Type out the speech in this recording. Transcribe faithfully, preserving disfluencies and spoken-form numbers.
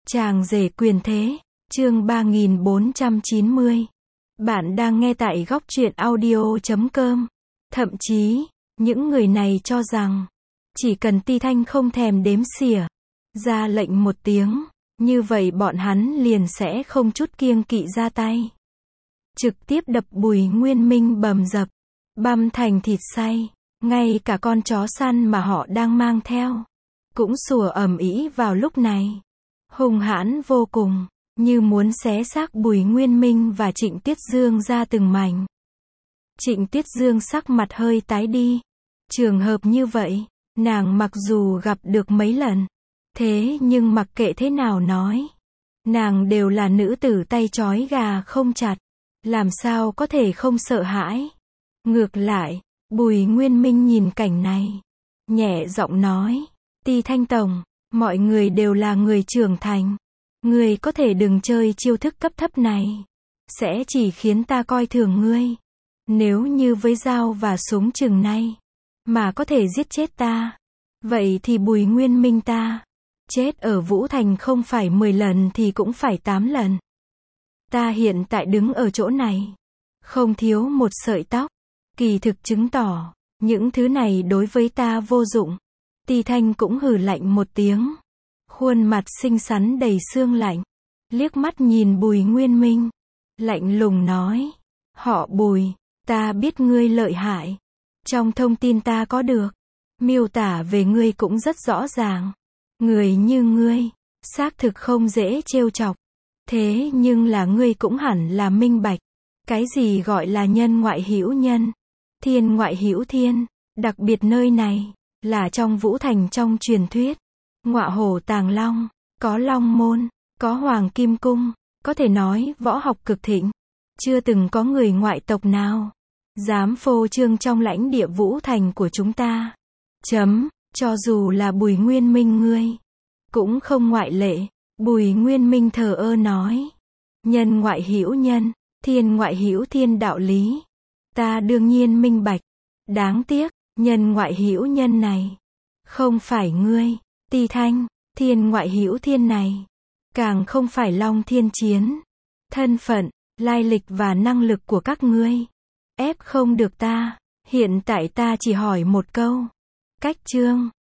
Chàng rể quyền thế, chương ba nghìn bốn trăm chín mươi. Bạn đang nghe tại góc truyện audio chấm com. Thậm chí, những người này cho rằng, chỉ cần Ti Thanh không thèm đếm xỉa, ra lệnh một tiếng, như vậy bọn hắn liền sẽ không chút kiêng kỵ ra tay. Trực tiếp đập Bùi Nguyên Minh bầm dập, băm thành thịt xay, ngay cả con chó săn mà họ đang mang theo, cũng sủa ầm ĩ vào lúc này. Hung hãn vô cùng, như muốn xé xác Bùi Nguyên Minh và Trịnh Tiết Dương ra từng mảnh. Trịnh Tiết Dương sắc mặt hơi tái đi. Trường hợp như vậy, nàng mặc dù gặp được mấy lần, thế nhưng mặc kệ thế nào nói, nàng đều là nữ tử tay trói gà không chặt, làm sao có thể không sợ hãi. Ngược lại, Bùi Nguyên Minh nhìn cảnh này, nhẹ giọng nói, Ti Thanh tổng, mọi người đều là người trưởng thành, ngươi có thể đừng chơi chiêu thức cấp thấp này, sẽ chỉ khiến ta coi thường ngươi. Nếu như với dao và súng chừng này, mà có thể giết chết ta, vậy thì Bùi Nguyên Minh ta, chết ở Vũ Thành không phải mười lần thì cũng phải tám lần. Ta hiện tại đứng ở chỗ này, không thiếu một sợi tóc, kỳ thực chứng tỏ, những thứ này đối với ta vô dụng. Ti Thanh cũng hừ lạnh một tiếng, khuôn mặt xinh xắn đầy sương lạnh, liếc mắt nhìn Bùi Nguyên Minh, lạnh lùng nói, họ Bùi, ta biết ngươi lợi hại, trong thông tin ta có được, miêu tả về ngươi cũng rất rõ ràng, người như ngươi, xác thực không dễ trêu chọc, thế nhưng là ngươi cũng hẳn là minh bạch, cái gì gọi là nhân ngoại hữu nhân, thiên ngoại hữu thiên, đặc biệt nơi này, là trong Vũ Thành trong truyền thuyết, ngọa hổ tàng long, có long môn, có hoàng kim cung, có thể nói võ học cực thịnh, chưa từng có người ngoại tộc nào dám phô trương trong lãnh địa Vũ Thành của chúng ta. Chấm, cho dù là Bùi Nguyên Minh ngươi, cũng không ngoại lệ. Bùi Nguyên Minh thờ ơ nói, nhân ngoại hữu nhân, thiên ngoại hữu thiên đạo lý, ta đương nhiên minh bạch, đáng tiếc, nhân ngoại hữu nhân này, không phải ngươi, Ti Thanh, thiên ngoại hữu thiên này, càng không phải Long Thiên Chiến. Thân phận, lai lịch và năng lực của các ngươi, ép không được ta, hiện tại ta chỉ hỏi một câu. Cách chương